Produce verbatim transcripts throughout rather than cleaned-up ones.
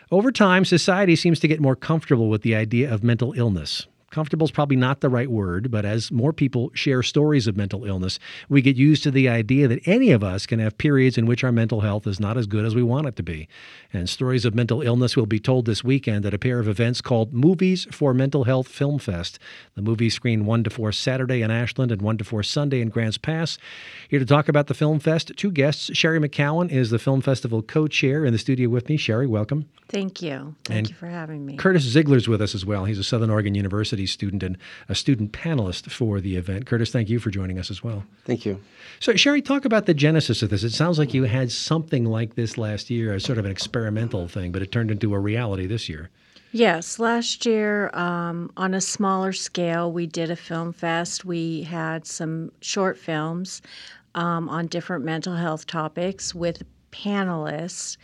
Over time, society seems to get more comfortable with the idea of mental illness. Comfortable is probably not the right word, but as more people share stories of mental illness, we get used to the idea that any of us can have periods in which our mental health is not as good as we want it to be. And stories of mental illness will be told this weekend at a pair of events called Movies for Mental Health Film Fest. The movies screen one to four Saturday in Ashland and one to four Sunday in Grants Pass. Here to talk about the Film Fest, two guests. Sherry McCowan is the Film Festival co-chair in the studio with me. Sherry, welcome. Thank you. Thank And you for having me. Curtis Ziegler's with us as well. He's a Southern Oregon University student and a student panelist for the event. Curtis, thank you for joining us as well. Thank you. So, Sherry, talk about the genesis of this. It sounds like you had something like this last year, as sort of an experimental thing, but it turned into a reality this year. Yes, last year, um, on a smaller scale, we did a film fest. We had some short films um, on different mental health topics with panelists.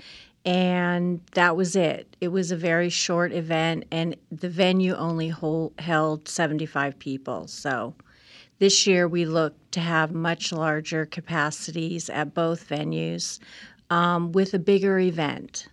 And that was it. It was a very short event, and the venue only hold, held seventy-five people. So this year we look to have much larger capacities at both venues um, with a bigger event.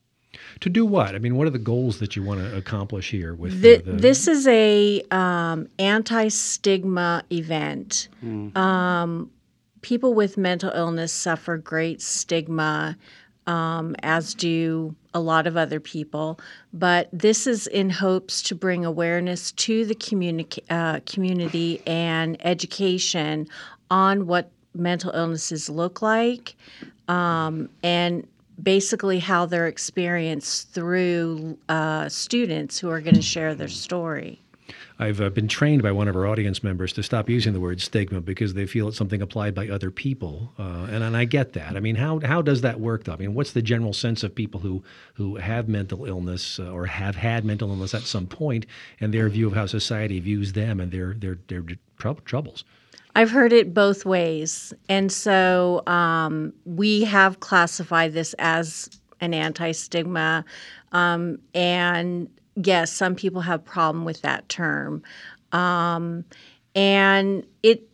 To do what? I mean, what are the goals that you want to accomplish here with the, the, the... This is a um, anti-stigma event. Mm. Um, people with mental illness suffer great stigma, Um, as do a lot of other people. But this is in hopes to bring awareness to the communi- uh, community and education on what mental illnesses look like um, and basically how they're experienced through uh, students who are going to share their story. I've uh, been trained by one of our audience members to stop using the word stigma because they feel it's something applied by other people, uh, and, and I get that. I mean, how how does that work, though? I mean, what's the general sense of people who, who have mental illness uh, or have had mental illness at some point, and their view of how society views them and their their their trou- troubles? I've heard it both ways, and so um, we have classified this as an anti-stigma, um, and yes, some people have problem with that term. Um, and it,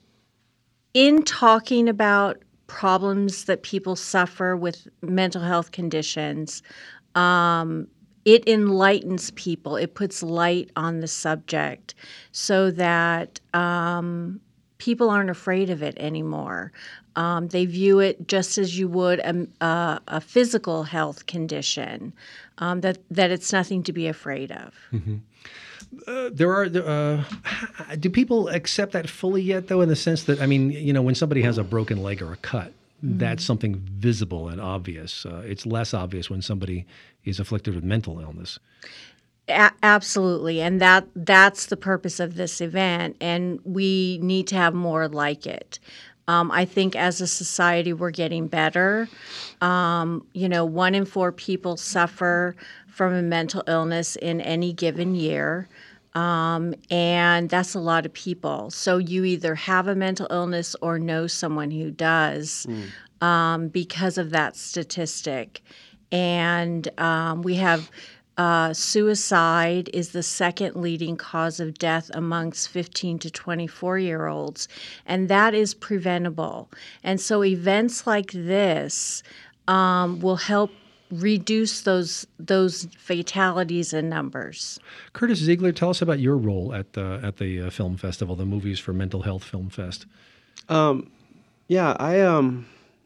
in talking about problems that people suffer with mental health conditions, um, it enlightens people. It puts light on the subject so that um, people aren't afraid of it anymore. Um, they view it just as you would a, a, a physical health condition, um, that, that it's nothing to be afraid of. Mm-hmm. Uh, there are, uh, do people accept that fully yet, though, in the sense that, I mean, you know, when somebody has a broken leg or a cut, mm-hmm. that's something visible and obvious. Uh, it's less obvious when somebody is afflicted with mental illness. A- absolutely. And that that's the purpose of this event, and we need to have more like it. Um, I think as a society, we're getting better. Um, you know, one in four people suffer from a mental illness in any given year, um, and that's a lot of people. So you either have a mental illness or know someone who does mm. um, because of that statistic. And um, we have Uh, suicide is the second leading cause of death amongst fifteen to twenty-four-year-olds, and that is preventable. And so events like this um, will help reduce those those fatalities and numbers. Curtis Ziegler, tell us about your role at the at the uh, film festival, the Movies for Mental Health Film Fest. Um, yeah, I um,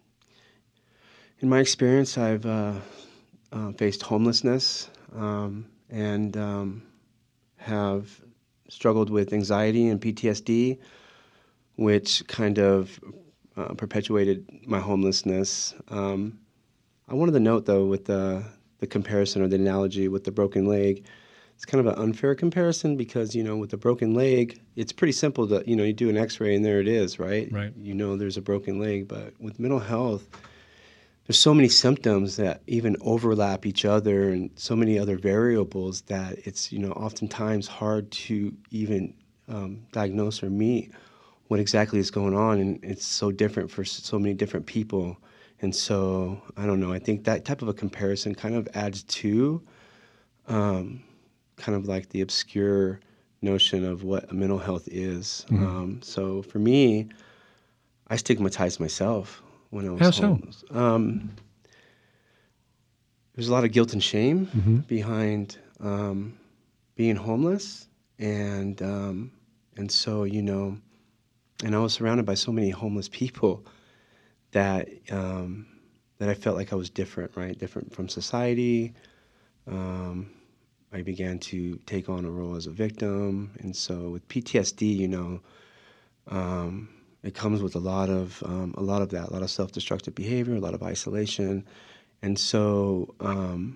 in my experience, I've uh, uh, faced homelessness. Um, and um, have struggled with anxiety and P T S D, which kind of uh, perpetuated my homelessness. Um, I wanted to note, though, with the, the comparison or the analogy with the broken leg, it's kind of an unfair comparison because, you know, with the broken leg, it's pretty simple to, you know, you do an x-ray and there it is, right? Right. You know there's a broken leg, but with mental health, there's so many symptoms that even overlap each other and so many other variables that it's, you know, oftentimes hard to even um, diagnose or meet what exactly is going on. And it's so different for so many different people. And so, I don't know, I think that type of a comparison kind of adds to um, kind of like the obscure notion of what mental health is. Mm-hmm. Um, so for me, I stigmatized myself when I was How homeless. so? Um, there's a lot of guilt and shame Mm-hmm. behind um, being homeless, and um, and so you know, and I was surrounded by so many homeless people that um, that I felt like I was different, right? Different from society. Um, I began to take on a role as a victim, and so with P T S D, you know, um, it comes with a lot of um, a lot of that, a lot of self-destructive behavior, a lot of isolation, and so um,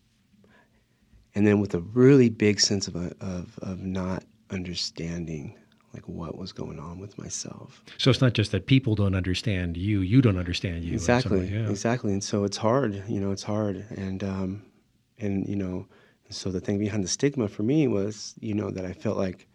and then with a really big sense of of of not understanding like what was going on with myself. So it's not just that people don't understand you; you don't understand you. in some Exactly, way, yeah. exactly, and so it's hard, you know, it's hard, and um, and you know, so the thing behind the stigma for me was, you know, that I felt like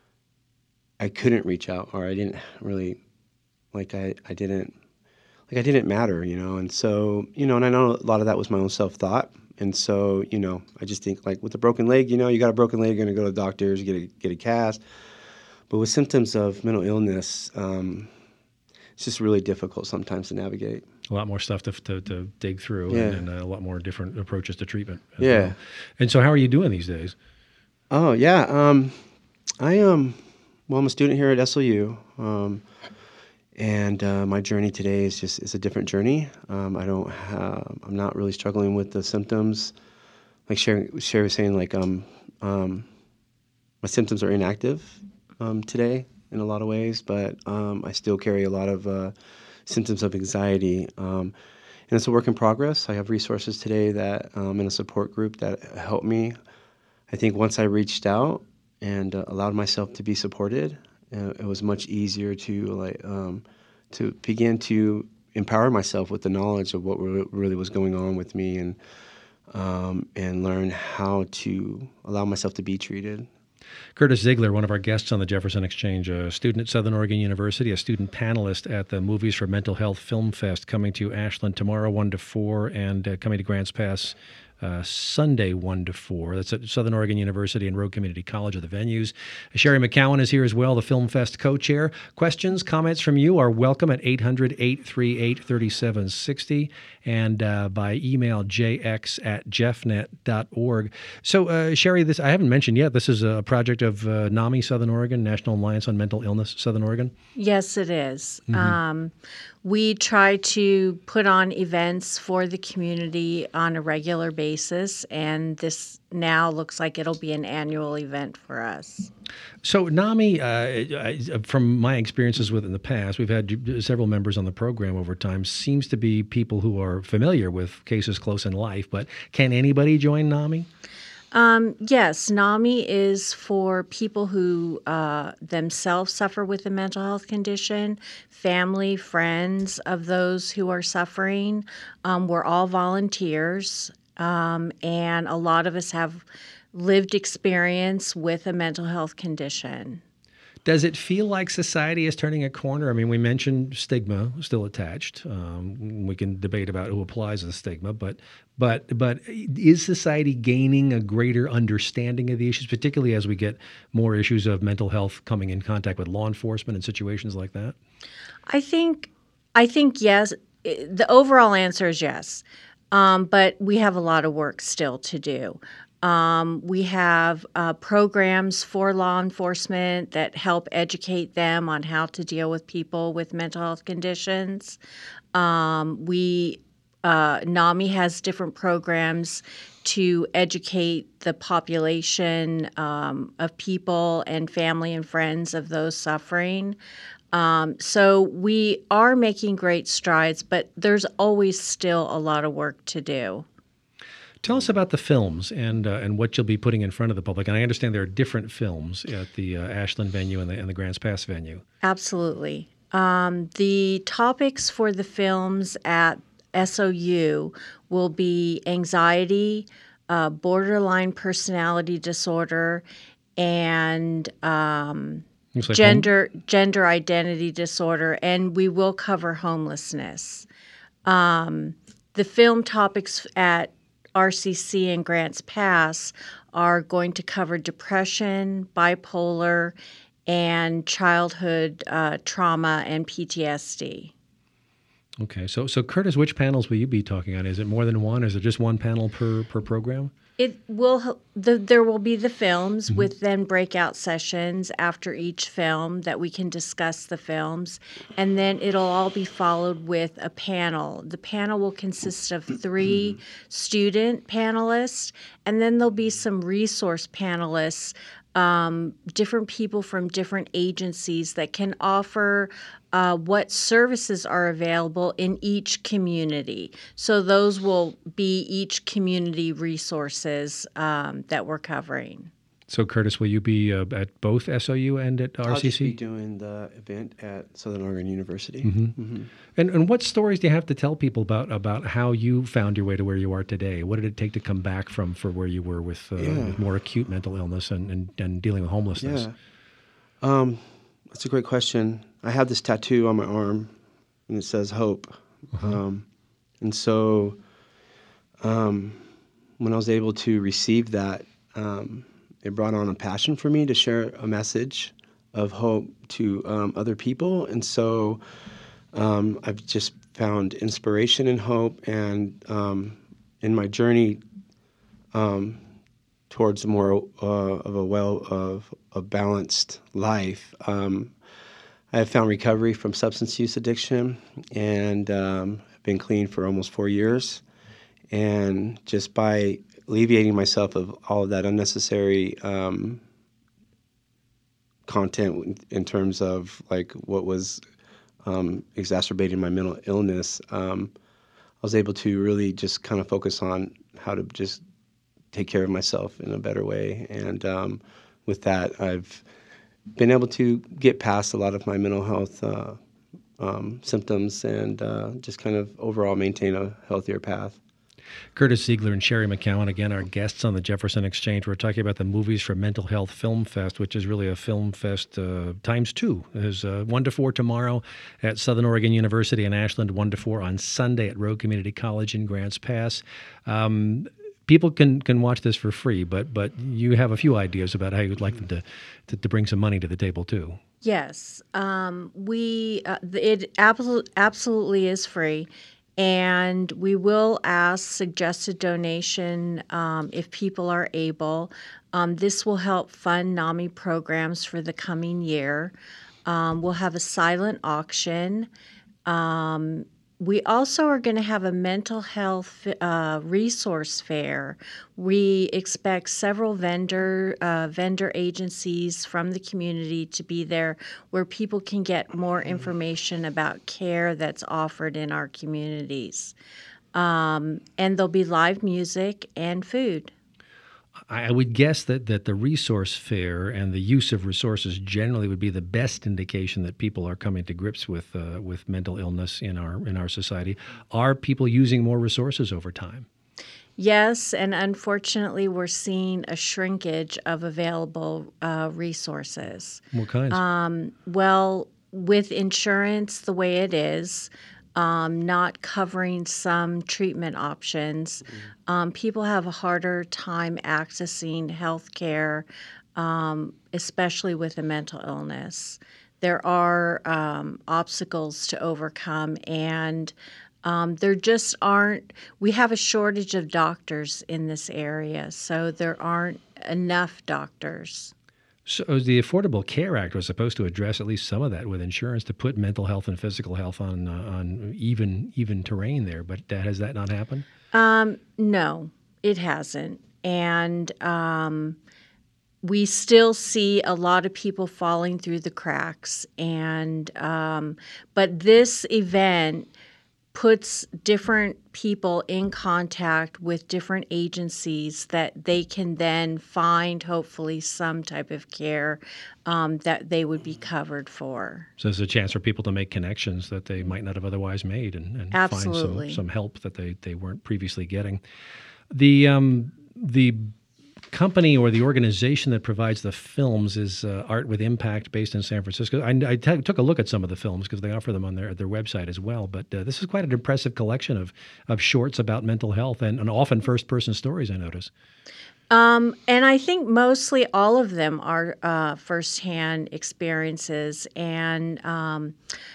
I couldn't reach out, or I didn't really, like I, I didn't, like I didn't matter, you know, and so, you know, and I know a lot of that was my own self-thought, and so, you know, I just think like with a broken leg, you know, you got a broken leg, you're gonna go to the doctors, get a get a cast, but with symptoms of mental illness, um, it's just really difficult sometimes to navigate. A lot more stuff to to, to dig through, Yeah. and, and a lot more different approaches to treatment. As Yeah. well. And so, how are you doing these days? Oh yeah, um, I am. Um, well, I'm a student here at S L U, um, and uh, my journey today is just it's a different journey. Um, I don't have, I'm not really struggling with the symptoms, like Sherry, Sherry was saying, like um, um, my symptoms are inactive um, today in a lot of ways, but um, I still carry a lot of uh, symptoms of anxiety. Um, and it's a work in progress. I have resources today that um, in a support group that help me. I think once I reached out and uh, allowed myself to be supported, uh, it was much easier to like um, to begin to empower myself with the knowledge of what re- really was going on with me, and um, and learn how to allow myself to be treated. Curtis Ziegler, one of our guests on the Jefferson Exchange, a student at Southern Oregon University, a student panelist at the Movies for Mental Health Film Fest, coming to Ashland tomorrow, one to four, and uh, coming to Grants Pass uh, Sunday, one to four. That's at Southern Oregon University and Rogue Community College are the venues. Sherry McCowan is here as well, the Film Fest co-chair. Questions, comments from you are welcome at eight hundred, eight three eight, three seven six zero and uh, by email jx at jeffnet dot org. So, uh, Sherry, this I haven't mentioned yet. This is a project of uh, NAMI Southern Oregon, National Alliance on Mental Illness Southern Oregon. Yes, it is. Mm-hmm. Um, we try to put on events for the community on a regular basis, and this now looks like it'll be an annual event for us. So NAMI, uh, I, from my experiences with it in the past, we've had several members on the program over time, seems to be people who are familiar with cases close in life, but can anybody join NAMI? Um, yes, NAMI is for people who uh, themselves suffer with a mental health condition, family, friends of those who are suffering. Um, we're all volunteers, um, and a lot of us have lived experience with a mental health condition. Does it feel like society is turning a corner? I mean, we mentioned stigma still attached. Um, we can debate about who applies the stigma, but but but is society gaining a greater understanding of the issues, particularly as we get more issues of mental health coming in contact with law enforcement and situations like that? I think I think yes. The overall answer is yes, um, but we have a lot of work still to do. Um, we have uh, programs for law enforcement that help educate them on how to deal with people with mental health conditions. Um, we uh, NAMI has different programs to educate the population um, of people and family and friends of those suffering. Um, so we are making great strides, but there's always still a lot of work to do. Tell us about the films and uh, and what you'll be putting in front of the public. And I understand there are different films at the uh, Ashland venue and the, and the Grants Pass venue. Absolutely. Um, the topics for the films at S O U will be anxiety, uh, borderline personality disorder, and um, Looks like gender gender identity disorder, and we will cover homelessness. Um, the film topics at R C C and Grants Pass are going to cover depression, bipolar, and childhood uh, trauma and P T S D. Okay, so so Curtis, which panels will you be talking on? Is it more than one? Is it just one panel per per program? It will. The, there will be the films mm-hmm. with then breakout sessions after each film that we can discuss the films, and then it'll all be followed with a panel. The panel will consist of three student panelists, and then there'll be some resource panelists, um, different people from different agencies that can offer Uh, what services are available in each community. So those will be each community resources um, that we're covering. So Curtis, will you be uh, at both S O U and at R C C? I'll just be doing the event at Southern Oregon University. Mm-hmm. Mm-hmm. And and what stories do you have to tell people about about how you found your way to where you are today? What did it take to come back from for where you were with, uh, yeah. with more acute mental illness and, and, and dealing with homelessness? Yeah. Um, that's a great question. I have this tattoo on my arm, and it says hope. Uh-huh. Um, and so um, when I was able to receive that, um, it brought on a passion for me to share a message of hope to um, other people. And so um, I've just found inspiration and hope. And um, in my journey um, towards more uh, of a well of a balanced life, um, I have found recovery from substance use addiction, and um, I've been clean for almost four years. And just by alleviating myself of all of that unnecessary um, content in terms of like what was um, exacerbating my mental illness, um, I was able to really just kind of focus on how to just take care of myself in a better way. And um, with that, I've been able to get past a lot of my mental health uh, um, symptoms and uh, just kind of overall maintain a healthier path. Curtis Ziegler and Sherry McCowan, again, our guests on the Jefferson Exchange. We're talking about the Movies for Mental Health Film Fest, which is really a film fest uh, times two. There's uh, one to four tomorrow at Southern Oregon University in Ashland, one to four on Sunday at Rogue Community College in Grants Pass. Um, people can, can watch this for free, but but you have a few ideas about how you'd like them to, to, to bring some money to the table, too. Yes. Um, we uh, it absolutely, absolutely is free. And we will ask suggested donation um, if people are able. Um, this will help fund NAMI programs for the coming year. Um, we'll have a silent auction. Um, we also are going to have a mental health uh, resource fair. We expect several vendor uh, vendor agencies from the community to be there where people can get more information about care that's offered in our communities. Um, and there'll be live music and food. I would guess that, that the resource fair and the use of resources generally would be the best indication that people are coming to grips with uh, with mental illness in our in our society. Are people using more resources over time? Yes, and unfortunately, we're seeing a shrinkage of available uh, resources. What kinds? Um, well, with insurance the way it is, Um, not covering some treatment options. Um, people have a harder time accessing health care, um, especially with a mental illness. There are um, obstacles to overcome, and um, there just aren't – we have a shortage of doctors in this area, so there aren't enough doctors. So the Affordable Care Act was supposed to address at least some of that with insurance to put mental health and physical health on uh, on even even terrain there. But uh, has that not happened? Um, no, it hasn't. And um, we still see a lot of people falling through the cracks. And um, but this event puts different people in contact with different agencies that they can then find, hopefully, some type of care um, that they would be covered for. So there's a chance for people to make connections that they might not have otherwise made and, and find some, some help that they, they weren't previously getting. The um, the company or the organization that provides the films is uh, Art with Impact, based in San Francisco. I, I t- took a look at some of the films because they offer them on their their website as well. But uh, this is quite an impressive collection of of shorts about mental health and, and often first-person stories, I notice. Um, and I think mostly all of them are uh, firsthand experiences. And um,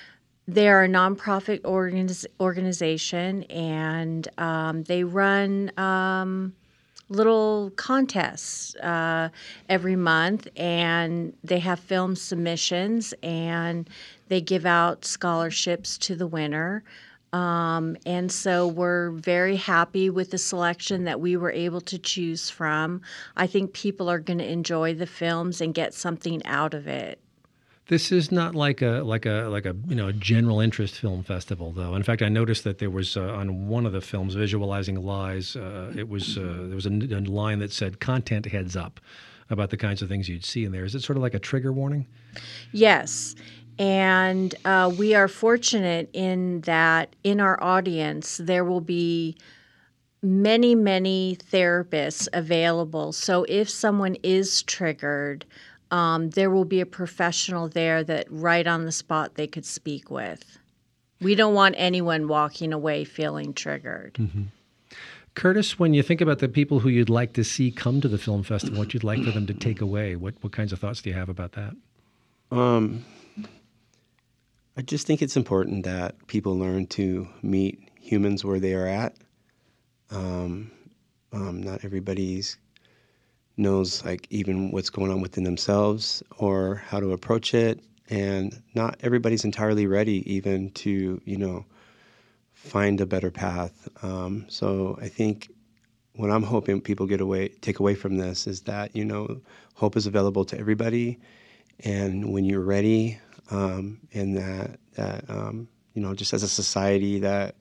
They are a nonprofit organiz- organization, and um, they run um, little contests uh, every month, and they have film submissions, and they give out scholarships to the winner. Um, and so we're very happy with the selection that we were able to choose from. I think people are going to enjoy the films and get something out of it. This is not like a like a like a you know a general interest film festival, though. In fact, I noticed that there was uh, on one of the films, Visualizing Lies, uh, it was uh, there was a, a line that said "content heads up" about the kinds of things you'd see in there. Is it sort of like a trigger warning? Yes. And uh, we are fortunate in that in our audience, there will be many, many therapists available. So if someone is triggered, um, there will be a professional there that right on the spot they could speak with. We don't want anyone walking away feeling triggered. Mm-hmm. Curtis, when you think about the people who you'd like to see come to the film festival, what you'd like for them to take away, what, what kinds of thoughts do you have about that? Um. I just think it's important that people learn to meet humans where they are at. Um, um, not everybody's knows like even what's going on within themselves or how to approach it, and not everybody's entirely ready even to you know find a better path. Um, so I think what I'm hoping people get away take away from this is that you know hope is available to everybody, and when you're ready. Um, and that, that um, you know, just as a society that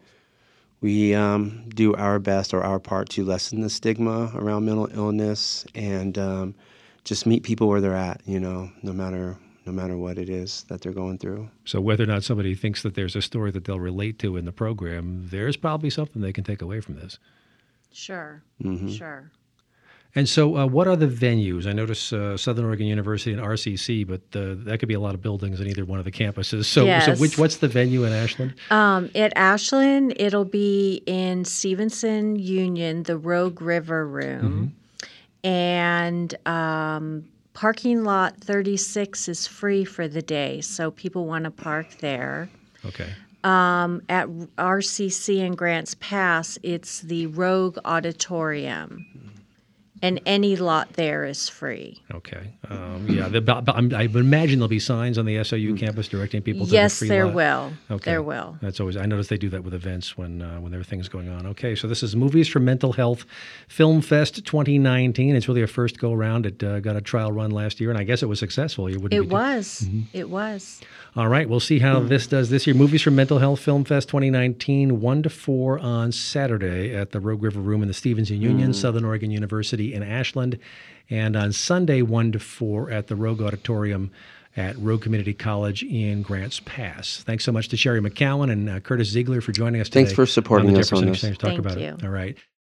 we um, do our best or our part to lessen the stigma around mental illness and um, just meet people where they're at, you know, no matter no matter what it is that they're going through. So whether or not somebody thinks that there's a story that they'll relate to in the program, there's probably something they can take away from this. Sure, Mm-hmm. sure. And so uh, what are the venues? I notice uh, Southern Oregon University and R C C, but uh, that could be a lot of buildings in either one of the campuses. So, Yes. so which what's the venue in Ashland? Um, at Ashland, it'll be in Stevenson Union, the Rogue River Room. Mm-hmm. And um, parking lot thirty-six is free for the day, so people want to park there. Okay. Um, at R C C and Grants Pass, it's the Rogue Auditorium. And any lot there is free. Okay. Um, yeah, the, I would imagine there'll be signs on the S O U campus directing people to Yes, the free there lot. will. Okay. There will. That's always. I notice they do that with events when uh, when there are things going on. Okay, so this is Movies for Mental Health Film Fest twenty nineteen. It's really a first go around. It uh, got a trial run last year, and I guess it was successful. You wouldn't It be too- was. Mm-hmm. It was. All right, we'll see how this does this year. Movies for Mental Health Film Fest twenty nineteen, one to four on Saturday at the Rogue River Room in the Stevenson Union, mm. Southern Oregon University in Ashland, and on Sunday, one to four at the Rogue Auditorium at Rogue Community College in Grants Pass. Thanks so much to Sherry McCowan and uh, Curtis Ziegler for joining us today. Thanks for supporting on the us on Jefferson this. Exchange. Talk Thank about you. it. All right.